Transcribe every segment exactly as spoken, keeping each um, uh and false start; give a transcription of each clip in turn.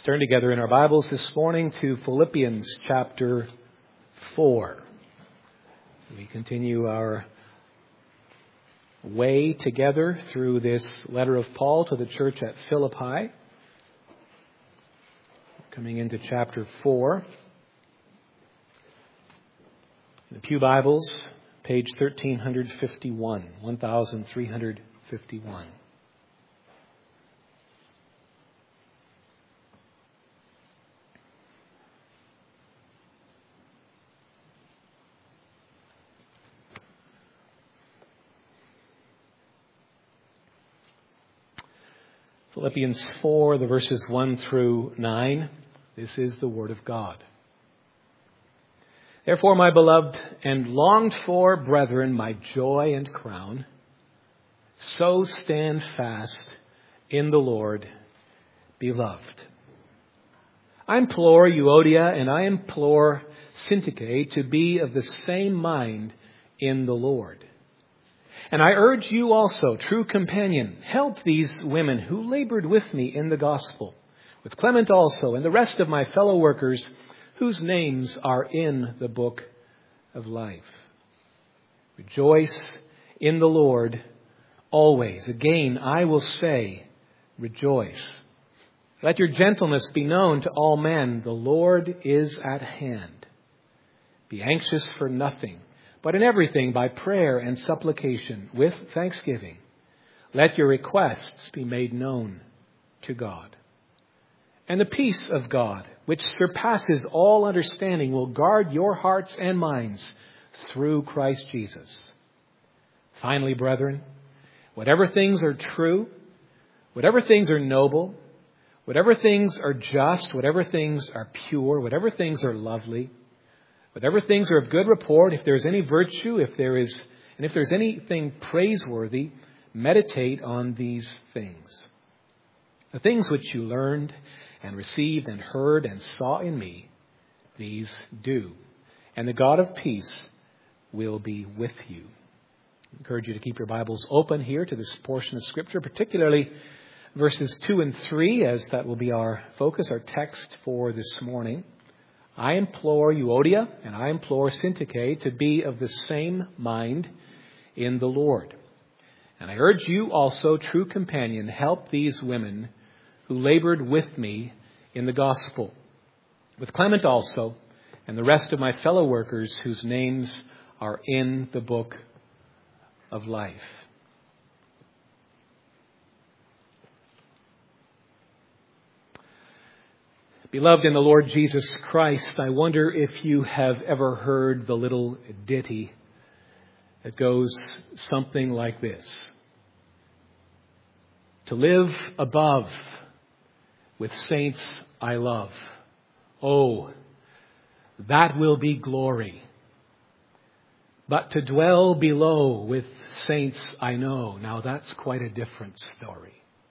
Turn together in our Bibles this morning to Philippians chapter four. We continue our way together through this letter of Paul to the church at Philippi. Coming into chapter four. In the Pew Bibles, page thirteen fifty-one, thirteen fifty-one. Philippians four, the verses one through nine. This is the Word of God. Therefore, my beloved and longed for brethren, my joy and crown, so stand fast in the Lord, beloved. I implore Euodia and I implore Syntyche to be of the same mind in the Lord. And I urge you also, true companion, help these women who labored with me in the gospel, with Clement also and the rest of my fellow workers whose names are in the book of life. Rejoice in the Lord always. Again, I will say, rejoice. Let your gentleness be known to all men. The Lord is at hand. Be anxious for nothing, but in everything, by prayer and supplication, with thanksgiving, let your requests be made known to God. And the peace of God, which surpasses all understanding, will guard your hearts and minds through Christ Jesus. Finally, brethren, whatever things are true, whatever things are noble, whatever things are just, whatever things are pure, whatever things are lovely, whatever things are of good report, if there is any virtue, if there is, and if there's anything praiseworthy, meditate on these things. The things which you learned and received and heard and saw in me, these do. And the God of peace will be with you. I encourage you to keep your Bibles open here to this portion of Scripture, particularly verses two and three, as that will be our focus, our text for this morning. I implore Euodia and I implore Syntyche to be of the same mind in the Lord. And I urge you also, true companion, help these women who labored with me in the gospel, with Clement also and the rest of my fellow workers whose names are in the book of life. Beloved in the Lord Jesus Christ, I wonder if you have ever heard the little ditty that goes something like this. To live above with saints I love. Oh, that will be glory. But to dwell below with saints I know. Now that's quite a different story.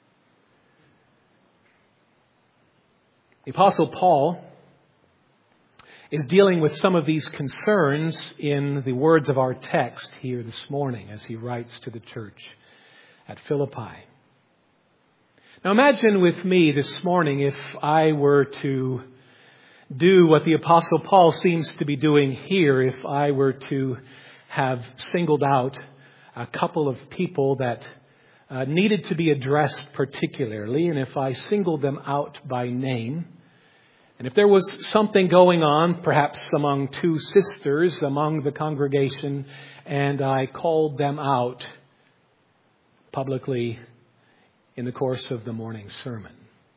The Apostle Paul is dealing with some of these concerns in the words of our text here this morning as he writes to the church at Philippi. Now imagine with me this morning if I were to do what the Apostle Paul seems to be doing here, if I were to have singled out a couple of people that uh, needed to be addressed particularly, and if I singled them out by name, and if there was something going on, perhaps among two sisters among the congregation, and I called them out publicly in the course of the morning sermon.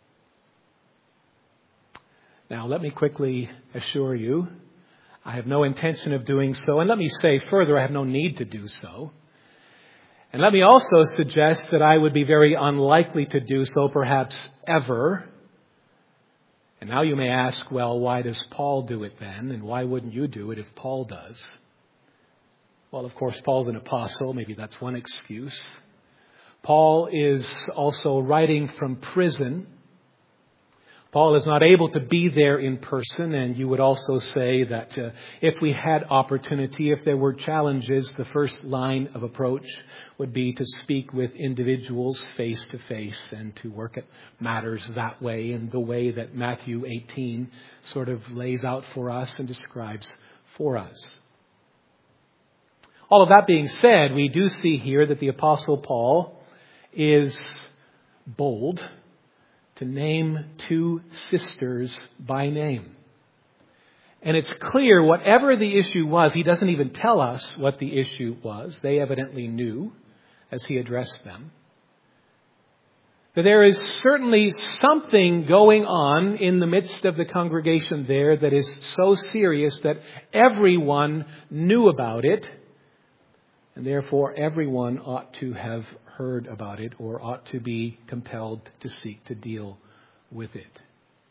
Now, let me quickly assure you, I have no intention of doing so. And let me say further, I have no need to do so. And let me also suggest that I would be very unlikely to do so, perhaps ever. And now you may ask, well, why does Paul do it then? And why wouldn't you do it if Paul does? Well, of course, Paul's an apostle. Maybe that's one excuse. Paul is also writing from prison. Paul is not able to be there in person, and you would also say that uh, if we had opportunity, if there were challenges, the first line of approach would be to speak with individuals face to face and to work at matters that way, in the way that Matthew eighteen sort of lays out for us and describes for us. All of that being said, we do see here that the Apostle Paul is bold to name two sisters by name. And it's clear whatever the issue was, he doesn't even tell us what the issue was. They evidently knew as he addressed them. That there is certainly something going on in the midst of the congregation there that is so serious that everyone knew about it. And therefore everyone ought to have heard about it or ought to be compelled to seek to deal with it.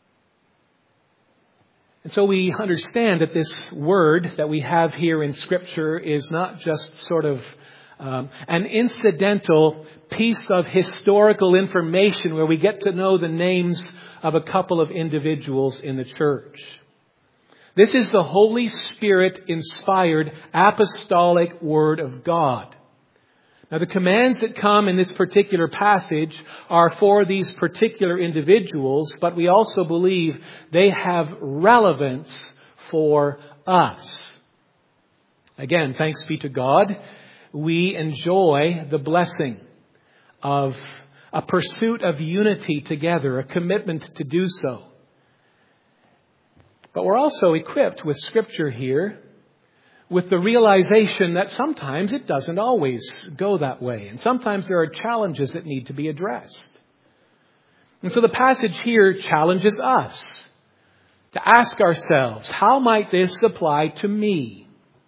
And so we understand that this word that we have here in Scripture is not just sort of um, an incidental piece of historical information where we get to know the names of a couple of individuals in the church. This is the Holy Spirit inspired apostolic Word of God. Now, the commands that come in this particular passage are for these particular individuals, but we also believe they have relevance for us. Again, thanks be to God, we enjoy the blessing of a pursuit of unity together, a commitment to do so. But we're also equipped with Scripture here with the realization that sometimes it doesn't always go that way. And sometimes there are challenges that need to be addressed. And so the passage here challenges us to ask ourselves, how might this apply to me?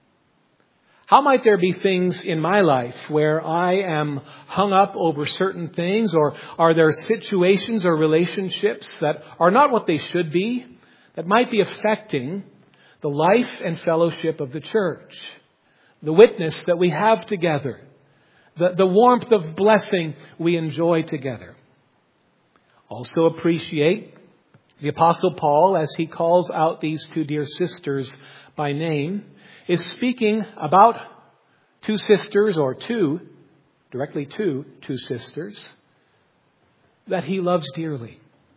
How might there be things in my life where I am hung up over certain things, or are there situations or relationships that are not what they should be, that might be affecting the life and fellowship of the church, the witness that we have together, the, the warmth of blessing we enjoy together? Also appreciate the Apostle Paul, as he calls out these two dear sisters by name, is speaking about two sisters, or two, directly to two sisters, that he loves dearly.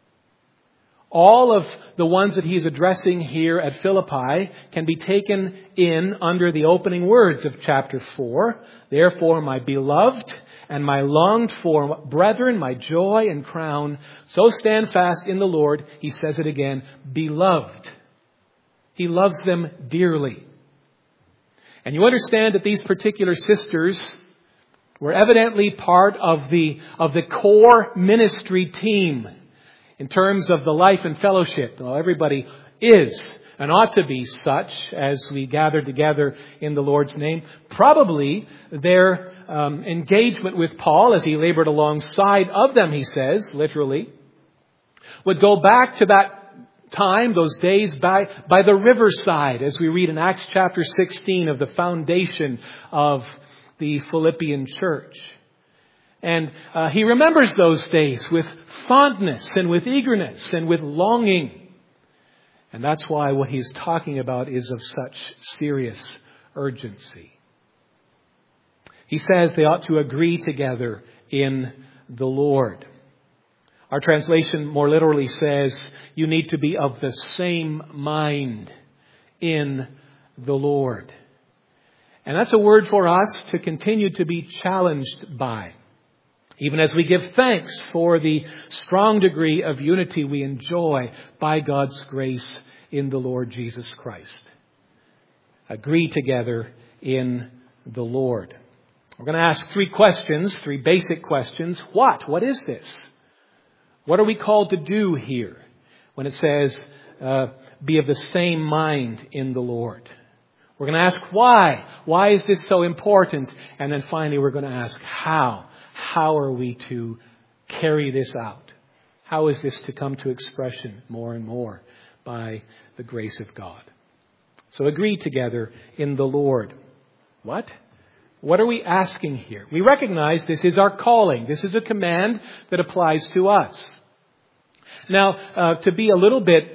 All of the ones that he's addressing here at Philippi can be taken in under the opening words of chapter four. Therefore, my beloved and my longed for brethren, my joy and crown, so stand fast in the Lord. He says it again, beloved. He loves them dearly. And you understand that these particular sisters were evidently part of the, of the core ministry team in terms of the life and fellowship. Well, everybody is and ought to be such as we gather together in the Lord's name. Probably their um, engagement with Paul as he labored alongside of them, he says, literally, would go back to that time, those days by, by the riverside, as we read in Acts chapter sixteen of the foundation of the Philippian church. And uh, he remembers those days with fondness and with eagerness and with longing. And that's why what he's talking about is of such serious urgency. He says they ought to agree together in the Lord. Our translation more literally says you need to be of the same mind in the Lord. And that's a word for us to continue to be challenged by, even as we give thanks for the strong degree of unity we enjoy by God's grace in the Lord Jesus Christ. Agree together in the Lord. We're going to ask three questions, three basic questions. What? What is this? What are we called to do here when it says, uh, be of the same mind in the Lord? We're going to ask why. Why is this so important? And then finally, we're going to ask how. How are we to carry this out? How is this to come to expression more and more by the grace of God? So agree together in the Lord. What? What are we asking here? We recognize this is our calling. This is a command that applies to us. Now, uh, to be a little bit,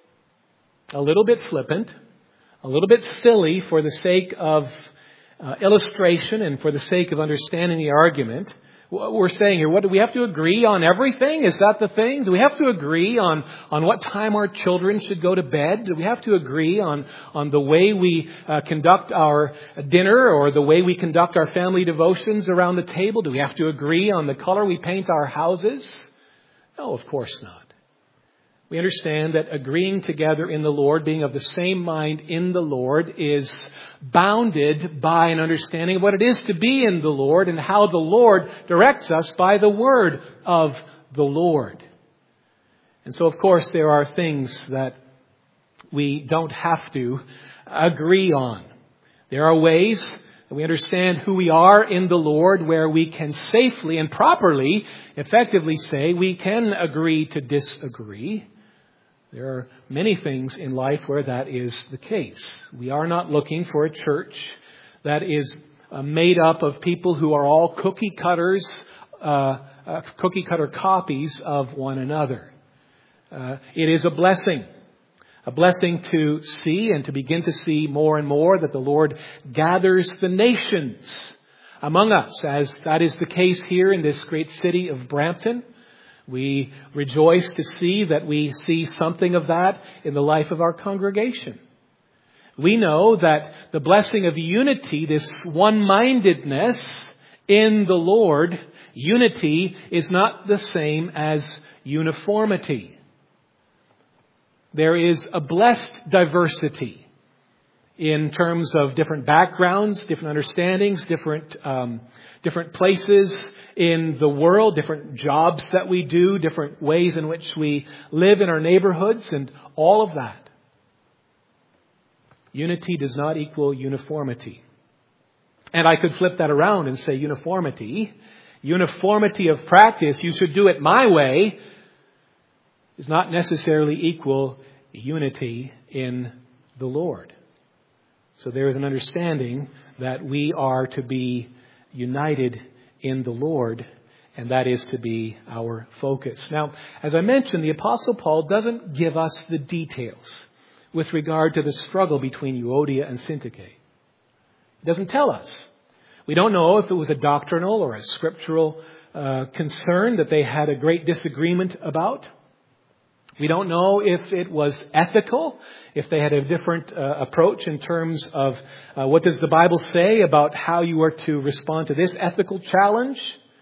a little bit flippant, a little bit silly for the sake of uh, illustration and for the sake of understanding the argument, what we're saying here, what do we have to agree on everything? Is that the thing? Do we have to agree on, on what time our children should go to bed? Do we have to agree on, on the way we uh, conduct our dinner or the way we conduct our family devotions around the table? Do we have to agree on the color we paint our houses? No, of course not. We understand that agreeing together in the Lord, being of the same mind in the Lord, is bounded by an understanding of what it is to be in the Lord and how the Lord directs us by the word of the Lord. And so, of course, there are things that we don't have to agree on. There are ways that we understand who we are in the Lord where we can safely and properly, effectively say we can agree to disagree. There are many things in life where that is the case. We are not looking for a church that is uh, made up of people who are all cookie cutters, uh, uh, cookie cutter copies of one another. Uh, it is a blessing. A blessing to see and to begin to see more and more that the Lord gathers the nations among us, as that is the case here in this great city of Brampton. We rejoice to see that we see something of that in the life of our congregation. We know that the blessing of unity, this one-mindedness in the Lord, unity is not the same as uniformity. There is a blessed diversity in terms of different backgrounds, different understandings, different um, different places in the world, different jobs that we do, different ways in which we live in our neighborhoods, and all of that. Unity does not equal uniformity. And I could flip that around and say uniformity, uniformity of practice, you should do it my way, does not necessarily equal unity in the Lord. So there is an understanding that we are to be united in the Lord, and that is to be our focus. Now, as I mentioned, the Apostle Paul doesn't give us the details with regard to the struggle between Euodia and Syntyche. He doesn't tell us. We don't know if it was a doctrinal or a scriptural uh, concern that they had a great disagreement about. We don't know if it was ethical, if they had a different uh, approach in terms of uh, what does the Bible say about how you are to respond to this ethical challenge.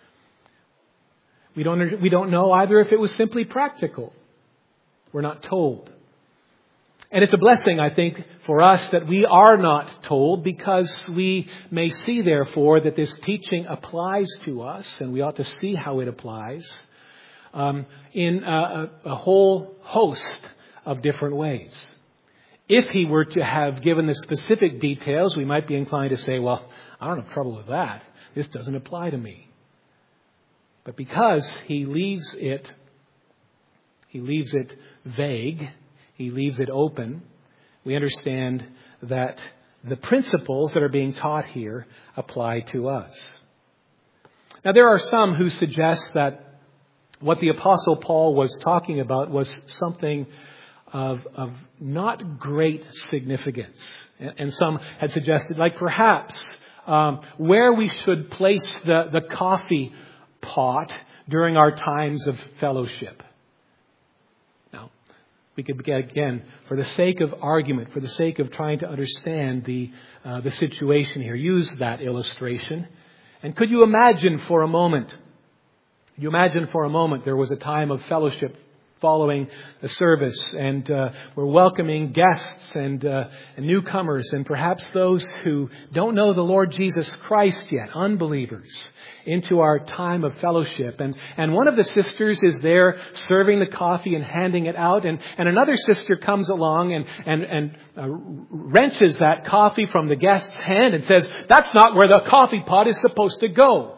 We don't, we don't know either if it was simply practical. We're not told. And it's a blessing, I think, for us that we are not told, because we may see, therefore, that this teaching applies to us, and we ought to see how it applies. Um, in a, a whole host of different ways. If he were to have given the specific details, we might be inclined to say, well, I don't have trouble with that. This doesn't apply to me. But because he leaves it, he leaves it vague, he leaves it open, we understand that the principles that are being taught here apply to us. Now, there are some who suggest that what the Apostle Paul was talking about was something of, of not great significance. And, and some had suggested, like perhaps um, where we should place the, the coffee pot during our times of fellowship. Now, we could begin again, for the sake of argument, for the sake of trying to understand the uh, the situation here, use that illustration. And could you imagine for a moment You imagine for a moment there was a time of fellowship following the service, and uh, we're welcoming guests and, uh, and newcomers, and perhaps those who don't know the Lord Jesus Christ yet, unbelievers, into our time of fellowship. And, and one of the sisters is there serving the coffee and handing it out, and, and another sister comes along and, and, and uh, wrenches that coffee from the guest's hand and says, "That's not where the coffee pot is supposed to go."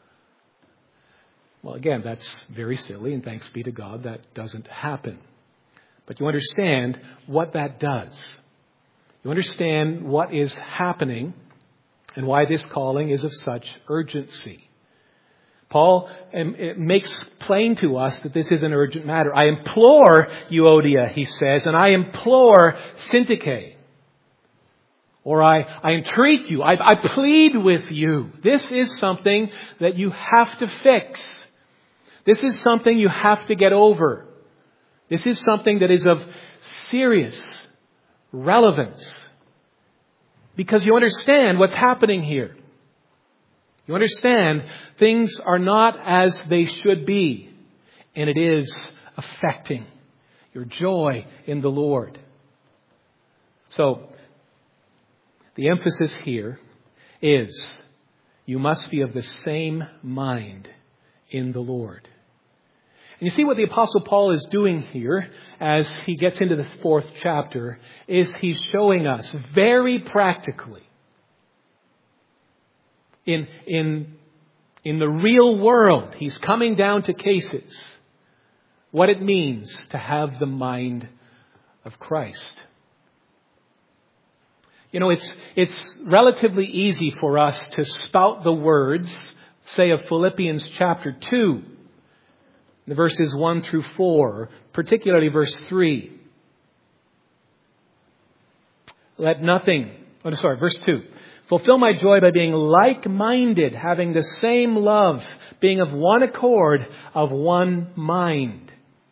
Well, again, that's very silly, and thanks be to God that doesn't happen. But you understand what that does. You understand what is happening and why this calling is of such urgency. Paul um, it makes plain to us that this is an urgent matter. I implore Euodia, he says, and I implore Syntyche. Or I, I entreat you, I, I plead with you. This is something that you have to fix. This is something you have to get over. This is something that is of serious relevance. Because you understand what's happening here. You understand things are not as they should be. And it is affecting your joy in the Lord. So, the emphasis here is you must be of the same mind in the Lord. And you see what the Apostle Paul is doing here as he gets into the fourth chapter is he's showing us very practically in, in, in the real world, he's coming down to cases, what it means to have the mind of Christ. You know, it's, it's relatively easy for us to spout the words, say, of Philippians chapter two, the verses one through four, particularly verse three. Let nothing, oh, sorry, verse two. Fulfill my joy by being like-minded, having the same love, being of one accord, of one mind.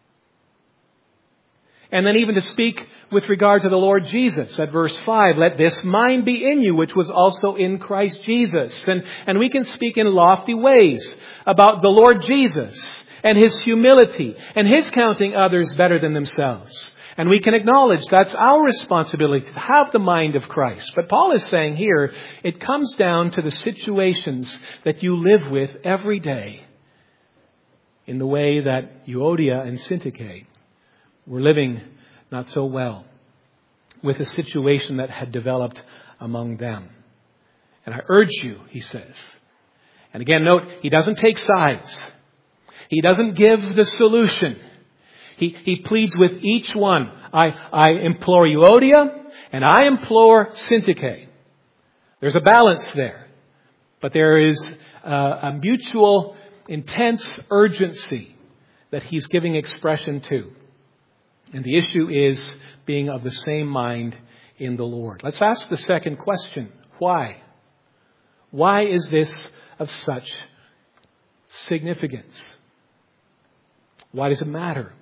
And then even to speak with regard to the Lord Jesus at verse five, let this mind be in you, which was also in Christ Jesus. And, and we can speak in lofty ways about the Lord Jesus and His humility and His counting others better than themselves. And we can acknowledge that's our responsibility to have the mind of Christ. But Paul is saying here, it comes down to the situations that you live with every day in the way that Euodia and Syntyche were living not so well with a situation that had developed among them. And I urge you, he says. And again, note, he doesn't take sides. He doesn't give the solution. He, he pleads with each one. I, I implore Euodia and I implore Syntyche. There's a balance there. But there is a, a mutual, intense urgency that he's giving expression to. And the issue is being of the same mind in the Lord. Let's ask the second question. Why? Why is this of such significance? Why does it matter?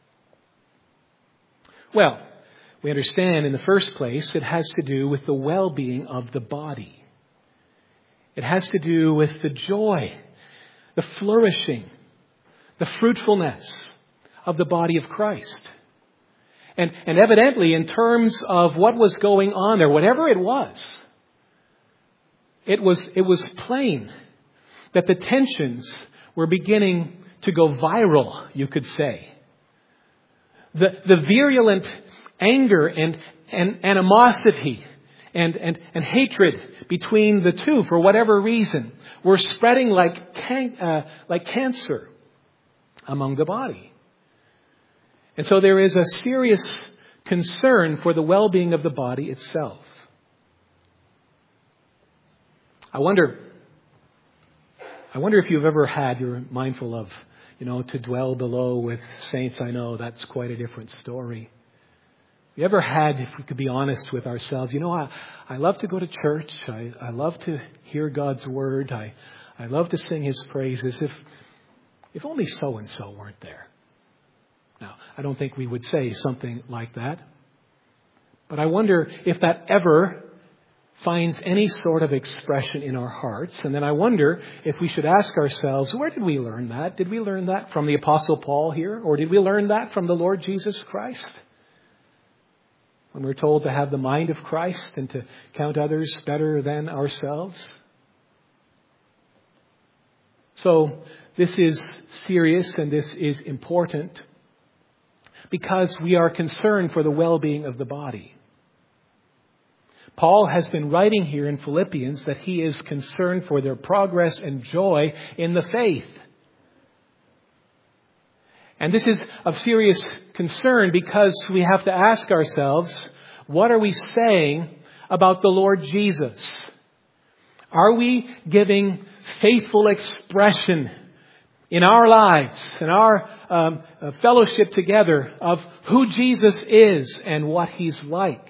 Well, we understand in the first place it has to do with the well-being of the body. It has to do with the joy, the flourishing, the fruitfulness of the body of Christ. And, and evidently, in terms of what was going on there, whatever it was, it was, it was plain that the tensions were beginning to go viral, you could say. The, the virulent anger and, and animosity and, and, and hatred between the two, for whatever reason, were spreading like, can, uh, like cancer among the body. And so there is a serious concern for the well-being of the body itself. I wonder, I wonder if you've ever had, you're mindful of, you know, to dwell below with saints. I know that's quite a different story. Have you ever had, if we could be honest with ourselves, you know, I, I love to go to church. I, I love to hear God's word. I, I love to sing His praises. If, if only so-and-so weren't there. Now, I don't think we would say something like that. But I wonder if that ever finds any sort of expression in our hearts. And then I wonder if we should ask ourselves, where did we learn that? Did we learn that from the Apostle Paul here? Or did we learn that from the Lord Jesus Christ? When we're told to have the mind of Christ and to count others better than ourselves. So this is serious and this is important, because we are concerned for the well-being of the body. Paul has been writing here in Philippians that he is concerned for their progress and joy in the faith. And this is of serious concern because we have to ask ourselves, what are we saying about the Lord Jesus? Are we giving faithful expression in our lives, in our um, uh, fellowship together of who Jesus is and what He's like.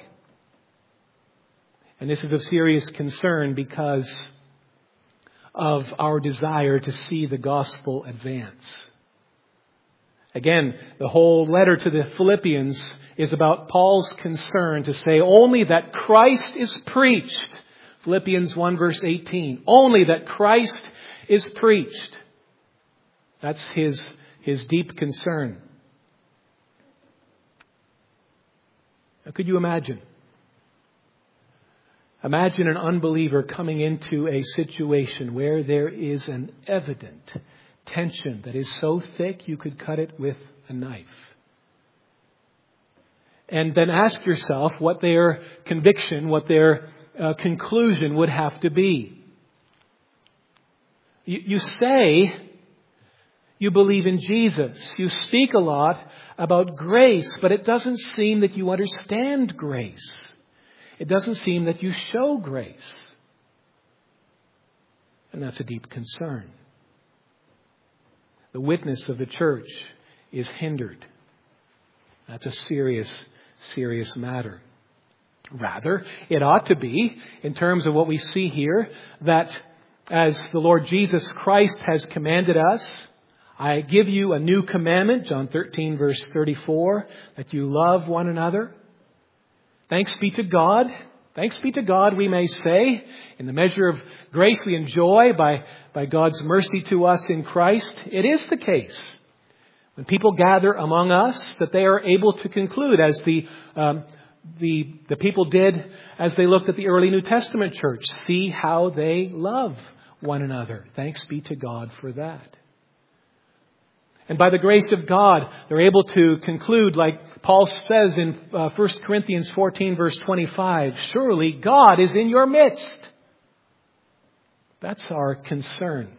And this is of serious concern because of our desire to see the gospel advance. Again, the whole letter to the Philippians is about Paul's concern to say only that Christ is preached. Philippians one verse eighteen. Only that Christ is preached. That's his, his deep concern. Now, could you imagine? Imagine an unbeliever coming into a situation where there is an evident tension that is so thick you could cut it with a knife. And then ask yourself what their conviction, what their uh, conclusion would have to be. You, you say you believe in Jesus. You speak a lot about grace, but it doesn't seem that you understand grace. It doesn't seem that you show grace. And that's a deep concern. The witness of the church is hindered. That's a serious, serious matter. Rather, it ought to be, in terms of what we see here, that as the Lord Jesus Christ has commanded us, I give you a new commandment, John thirteen verse thirty-four, that you love one another. Thanks be to God. Thanks be to God, we may say, in the measure of grace we enjoy by, by God's mercy to us in Christ. It is the case, when people gather among us, that they are able to conclude, as the, um, the, the people did as they looked at the early New Testament church, see how they love one another. Thanks be to God for that. And by the grace of God, they're able to conclude, like Paul says in uh, First Corinthians fourteen, verse twenty-five, surely God is in your midst. That's our concern.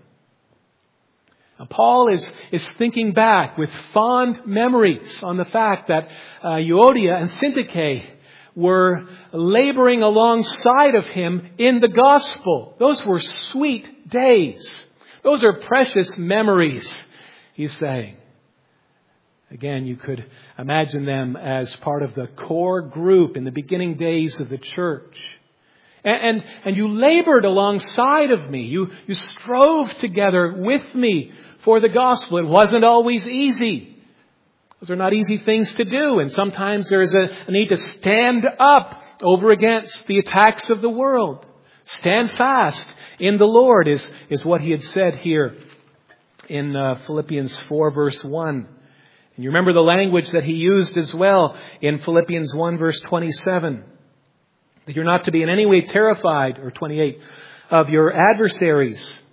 Now, Paul is, is thinking back with fond memories on the fact that uh, Euodia and Syntyche were laboring alongside of him in the gospel. Those were sweet days. Those are precious memories. He's saying, again, you could imagine them as part of the core group in the beginning days of the church. And, and, and you labored alongside of me. You, you strove together with me for the gospel. It wasn't always easy. Those are not easy things to do. And sometimes there's a, a need to stand up over against the attacks of the world. Stand fast in the Lord is, is what he had said here in uh, Philippians four verse one. And you remember the language that he used as well in Philippians one verse twenty-seven. That you're not to be in any way terrified, or twenty-eight, of your adversaries.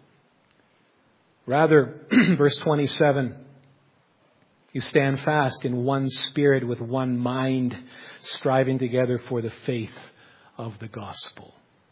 Rather, verse twenty-seven, you stand fast in one spirit with one mind, striving together for the faith of the gospel.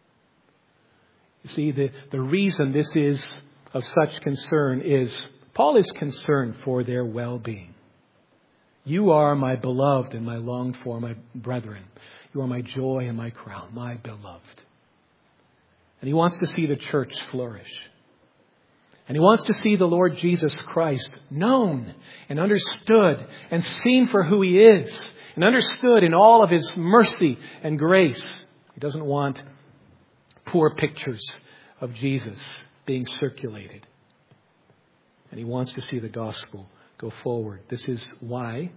You see, the, the reason this is of such concern is Paul is concerned for their well-being. You are my beloved and my longed for, my brethren. You are my joy and my crown, my beloved. And he wants to see the church flourish. And he wants to see the Lord Jesus Christ known and understood and seen for who he is, and understood in all of his mercy and grace. He doesn't want poor pictures of Jesus being circulated. And he wants to see the gospel go forward. This is why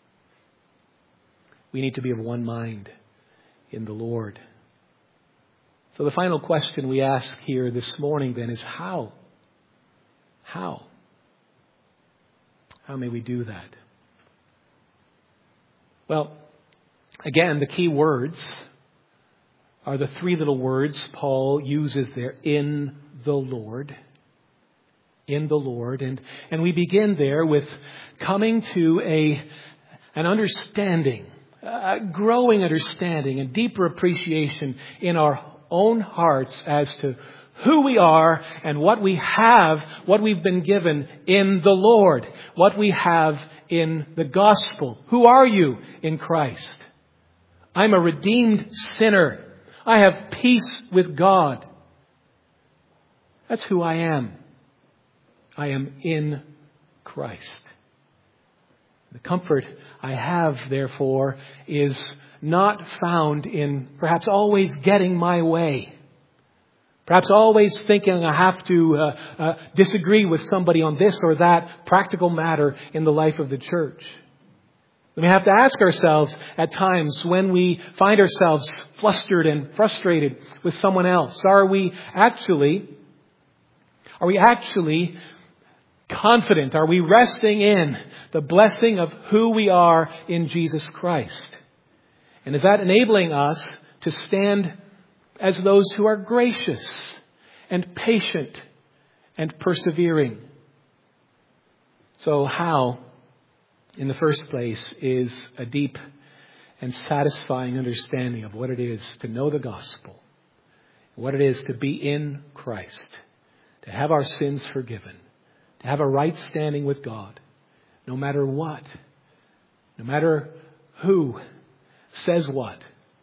we need to be of one mind in the Lord. So the final question we ask here this morning then is how? How? How may we do that? Well, again, the key words are the three little words Paul uses there, in the Lord. In the Lord. And, and we begin there with coming to a, an understanding, a growing understanding and deeper appreciation in our own hearts as to who we are and what we have, what we've been given in the Lord, what we have in the gospel. Who are you in Christ? I'm a redeemed sinner. I have peace with God. That's who I am. I am in Christ. The comfort I have, therefore, is not found in perhaps always getting my way. Perhaps always thinking I have to uh, uh, disagree with somebody on this or that practical matter in the life of the church. We have to ask ourselves at times when we find ourselves flustered and frustrated with someone else, are we actually, are we actually confident? Are we resting in the blessing of who we are in Jesus Christ? And is that enabling us to stand as those who are gracious and patient and persevering? So how, in the first place, is a deep and satisfying understanding of what it is to know the gospel, what it is to be in Christ, to have our sins forgiven, to have a right standing with God, no matter what, no matter who says what.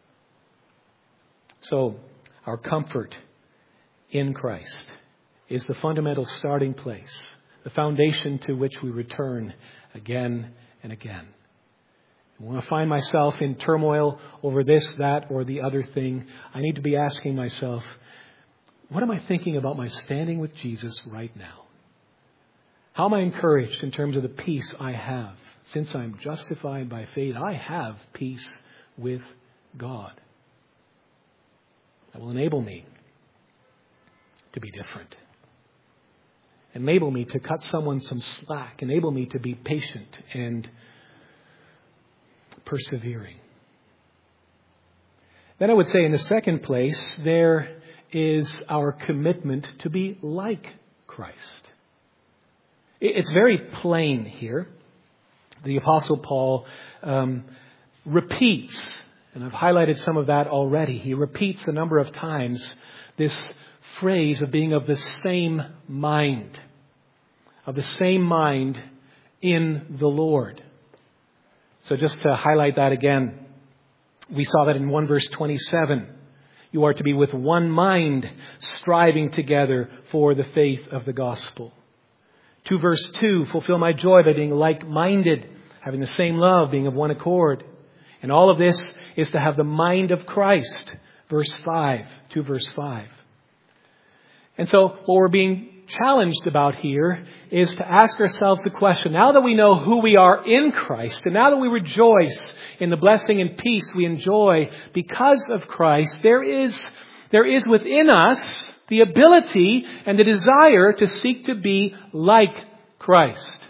So, our comfort in Christ is the fundamental starting place, the foundation to which we return again and again. And when I find myself in turmoil over this, that, or the other thing, I need to be asking myself, what am I thinking about my standing with Jesus right now? How am I encouraged in terms of the peace I have? Since I'm justified by faith, I have peace with God. That will enable me to be different. Enable me to cut someone some slack. Enable me to be patient and persevering. Then I would say in the second place, there is our commitment to be like Christ. It's very plain here. The Apostle Paul um, repeats, and I've highlighted some of that already. He repeats a number of times this phrase of being of the same mind, of the same mind in the Lord. So just to highlight that again, we saw that in one verse twenty-seven. You are to be with one mind, striving together for the faith of the gospel. two verse two, fulfill my joy by being like-minded, having the same love, being of one accord. And all of this is to have the mind of Christ. Verse five, two verse five. And so what we're being challenged about here is to ask ourselves the question, now that we know who we are in Christ, and now that we rejoice in the blessing and peace we enjoy because of Christ, there is, there is within us the ability and the desire to seek to be like Christ.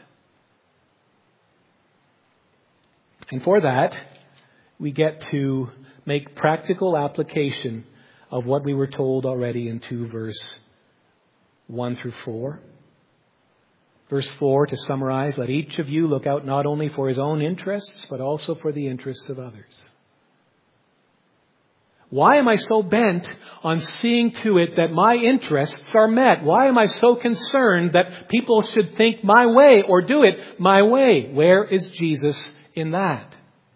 And for that, we get to make practical application of what we were told already in two verse one through four. Verse four, to summarize, let each of you look out not only for his own interests, but also for the interests of others. Why am I so bent on seeing to it that my interests are met? Why am I so concerned that people should think my way or do it my way? Where is Jesus in that?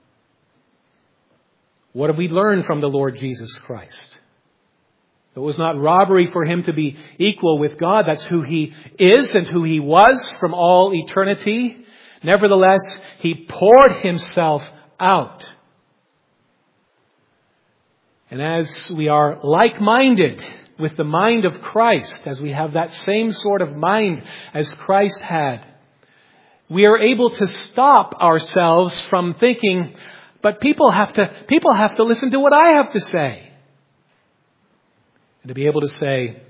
What have we learned from the Lord Jesus Christ? It was not robbery for him to be equal with God. That's who he is and who he was from all eternity. Nevertheless, he poured himself out. And as we are like-minded with the mind of Christ, as we have that same sort of mind as Christ had, we are able to stop ourselves from thinking, but people have to, people have to listen to what I have to say. And to be able to say,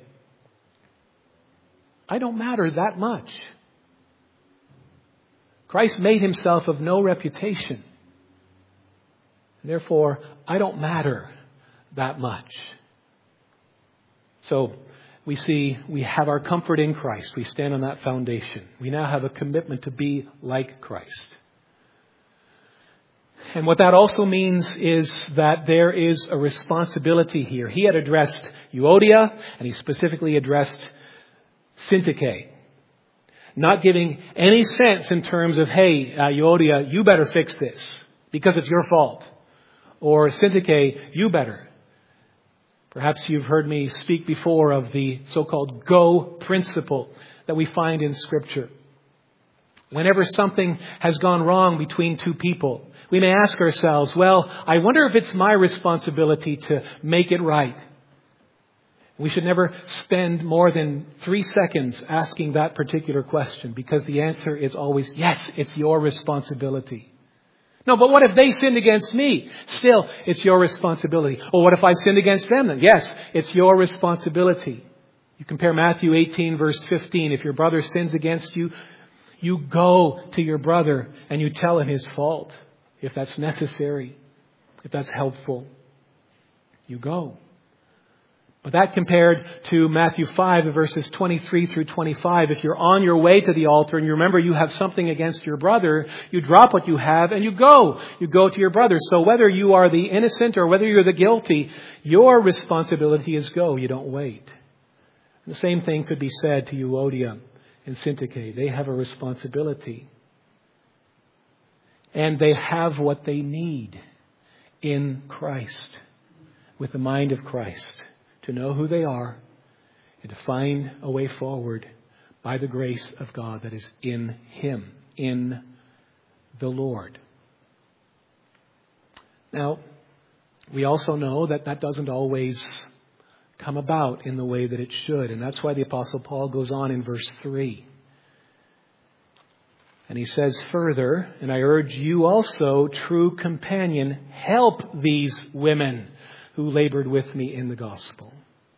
I don't matter that much. Christ made himself of no reputation. Therefore, I don't matter that much. So we see we have our comfort in Christ. We stand on that foundation. We now have a commitment to be like Christ. And what that also means is that there is a responsibility here. He had addressed Euodia, and he specifically addressed Syntyche. Not giving any sense in terms of, hey, uh, Euodia, you better fix this because it's your fault. Or Syntyche, you better. Perhaps you've heard me speak before of the so-called go principle that we find in Scripture. Whenever something has gone wrong between two people, we may ask ourselves, well, I wonder if it's my responsibility to make it right. We should never spend more than three seconds asking that particular question, because the answer is always, yes, it's your responsibility. No, but what if they sinned against me? Still, it's your responsibility. Or what if I sinned against them then? Yes, it's your responsibility. You compare Matthew eighteen, verse fifteen. If your brother sins against you, you go to your brother and you tell him his fault. If that's necessary, if that's helpful, you go. But that compared to Matthew five, verses twenty-three through twenty-five. If you're on your way to the altar and you remember you have something against your brother, you drop what you have and you go. You go to your brother. So whether you are the innocent or whether you're the guilty, your responsibility is go. You don't wait. The same thing could be said to Euodia and Syntyche. They have a responsibility. And they have what they need in Christ, with the mind of Christ, to know who they are and to find a way forward by the grace of God that is in Him, in the Lord. Now, we also know that that doesn't always come about in the way that it should. And that's why the Apostle Paul goes on in verse three. And he says further, and I urge you also, true companion, help these women who labored with me in the gospel.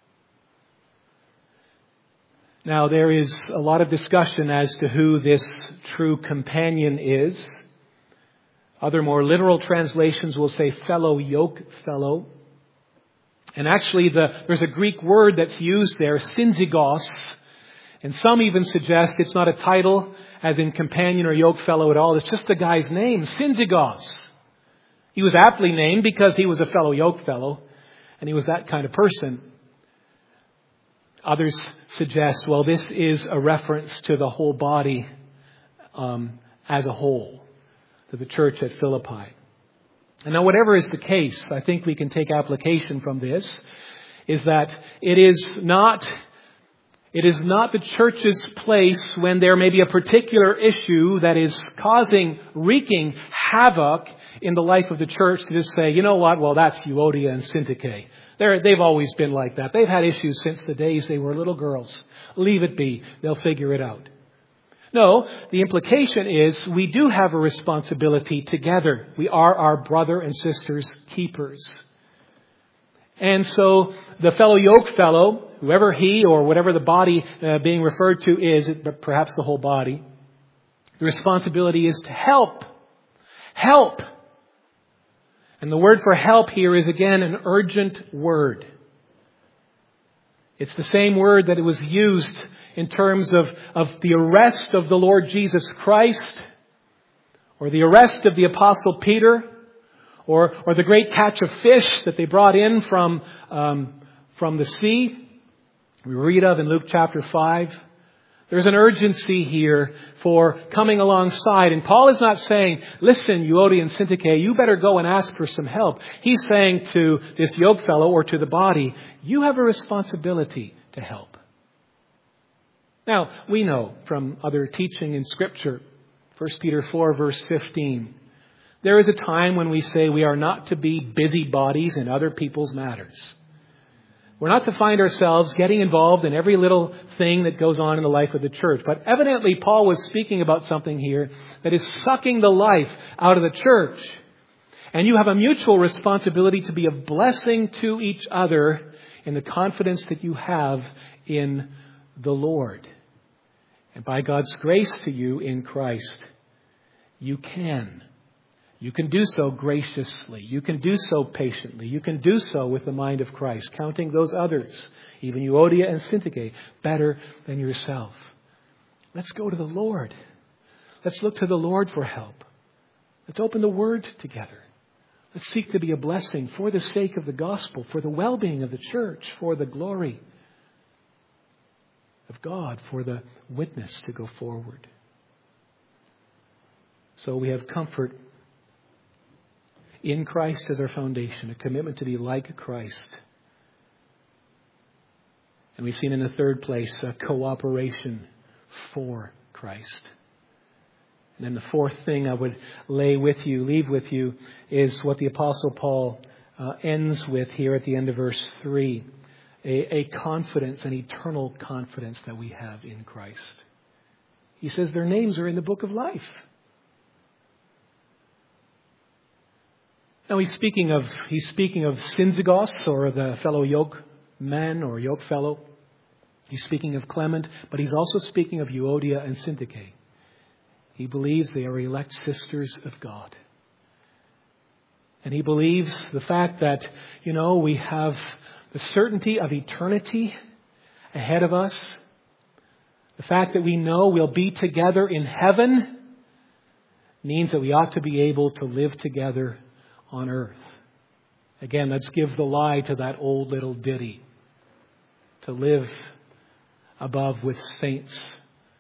Now, there is a lot of discussion as to who this true companion is. Other more literal translations will say fellow yoke fellow. And actually, the, there's a Greek word that's used there, synzygos. And some even suggest it's not a title, as in companion or yoke fellow at all. It's just the guy's name, synzygos. He was aptly named because he was a fellow yoke fellow, and he was that kind of person. Others suggest, well, this is a reference to the whole body um, as a whole, to the church at Philippi. And now, whatever is the case, I think we can take application from this, is that it is not, it is not the church's place when there may be a particular issue that is causing, wreaking havoc in the life of the church to just say, you know what, well, that's Euodia and Syntyche. They're, they've always been like that. They've had issues since the days they were little girls. Leave it be. They'll figure it out. No, the implication is we do have a responsibility together. We are our brother and sister's keepers. And so the fellow yoke fellow, whoever he or whatever the body uh, being referred to is, but perhaps the whole body, the responsibility is to help. Help. And the word for help here is again an urgent word. It's the same word that it was used in terms of, of the arrest of the Lord Jesus Christ, or the arrest of the Apostle Peter, or, or the great catch of fish that they brought in from, um, from the sea. We read of in Luke chapter five. There's an urgency here for coming alongside. And Paul is not saying, listen, Euodia and Syntyche, you better go and ask for some help. He's saying to this yoke fellow or to the body, you have a responsibility to help. Now, we know from other teaching in Scripture, First Peter four, verse fifteen, there is a time when we say we are not to be busybodies in other people's matters. We're not to find ourselves getting involved in every little thing that goes on in the life of the church. But evidently, Paul was speaking about something here that is sucking the life out of the church. And you have a mutual responsibility to be a blessing to each other in the confidence that you have in the Lord. And by God's grace to you in Christ, you can. You can do so graciously. You can do so patiently. You can do so with the mind of Christ, counting those others, even Euodia and Syntyche, better than yourself. Let's go to the Lord. Let's look to the Lord for help. Let's open the Word together. Let's seek to be a blessing for the sake of the gospel, for the well-being of the church, for the glory of God, for the witness to go forward. So we have comfort in Christ as our foundation, a commitment to be like Christ. And we've seen in the third place a cooperation for Christ. And then the fourth thing I would lay with you, leave with you, is what the Apostle Paul uh, ends with here at the end of verse three. A, a confidence, an eternal confidence that we have in Christ. He says their names are in the book of life. Now he's speaking of he's speaking of Synzygos, or the fellow yoke man or yoke fellow. He's speaking of Clement, but he's also speaking of Euodia and Syntyche. He believes they are elect sisters of God. And he believes the fact that, you know, we have the certainty of eternity ahead of us. The fact that we know we'll be together in heaven means that we ought to be able to live together on earth. Again, let's give the lie to that old little ditty. To live above with saints.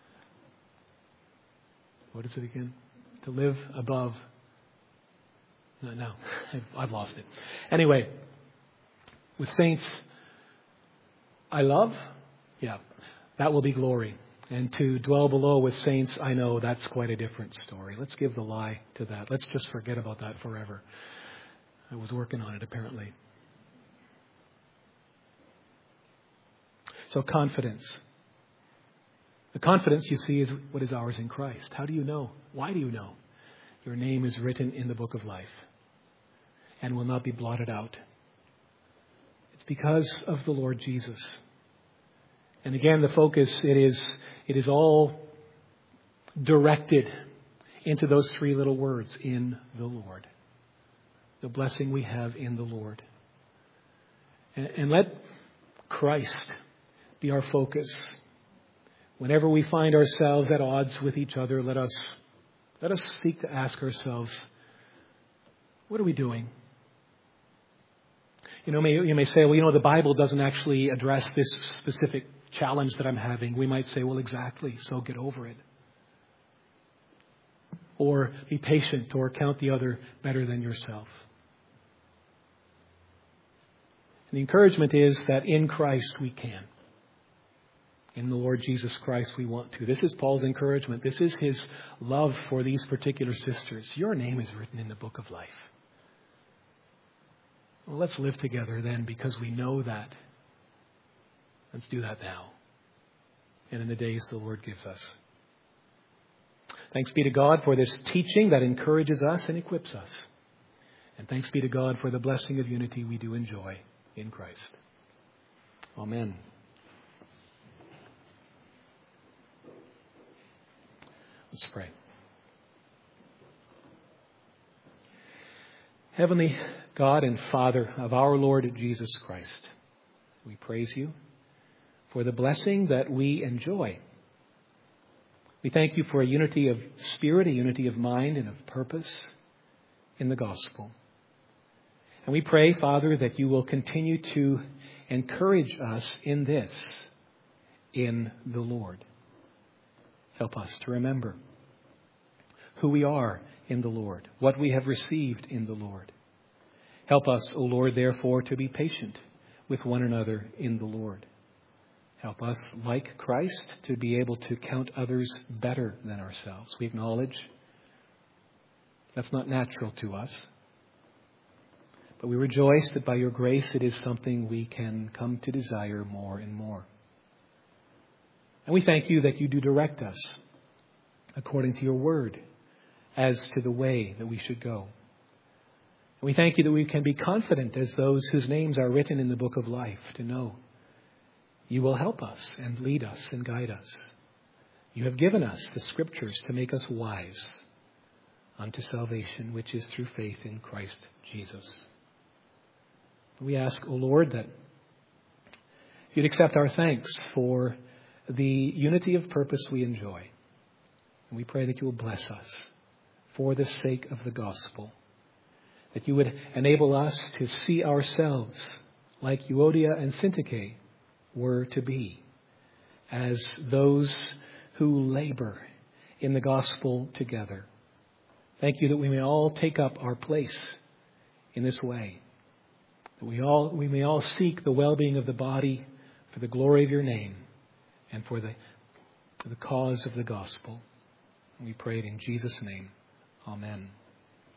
What is it again? To live above. No, no, I've lost it. Anyway, with saints, I love. Yeah, that will be glory. And to dwell below with saints, I know that's quite a different story. Let's give the lie to that. Let's just forget about that forever. I was working on it, apparently. So confidence. The confidence, you see, is what is ours in Christ. How do you know? Why do you know? Your name is written in the book of life and will not be blotted out. It's because of the Lord Jesus. And again, the focus, it is, it is all directed into those three little words, in the Lord. The blessing we have in the Lord. And, and let Christ be our focus. Whenever we find ourselves at odds with each other, let us let us seek to ask ourselves, what are we doing? You know, may, you may say, well, you know, the Bible doesn't actually address this specific challenge that I'm having. We might say, well, exactly, so get over it. Or be patient, or count the other better than yourself. And the encouragement is that in Christ we can. In the Lord Jesus Christ we want to. This is Paul's encouragement. This is his love for these particular sisters. Your name is written in the book of life. Well, let's live together then, because we know that. Let's do that now. And in the days the Lord gives us. Thanks be to God for this teaching that encourages us and equips us. And thanks be to God for the blessing of unity we do enjoy in Christ. Amen. Let's pray. Heavenly God and Father of our Lord Jesus Christ, we praise you for the blessing that we enjoy. We thank you for a unity of spirit, a unity of mind and of purpose in the gospel. And we pray, Father, that you will continue to encourage us in this, in the Lord. Help us to remember who we are in the Lord, what we have received in the Lord. Help us, O Lord, therefore, to be patient with one another in the Lord. Help us, like Christ, to be able to count others better than ourselves. We acknowledge that's not natural to us. But we rejoice that by your grace it is something we can come to desire more and more. And we thank you that you do direct us according to your word as to the way that we should go. And we thank you that we can be confident as those whose names are written in the book of life to know you will help us and lead us and guide us. You have given us the scriptures to make us wise unto salvation, which is through faith in Christ Jesus. We ask, O Lord, that you'd accept our thanks for the unity of purpose we enjoy. And we pray that you will bless us for the sake of the gospel. That you would enable us to see ourselves like Euodia and Syntyche were to be, as those who labor in the gospel together. Thank you that we may all take up our place in this way. That we all we may all seek the well-being of the body for the glory of your name and for the to the cause of the gospel. We pray it in Jesus' name. Amen.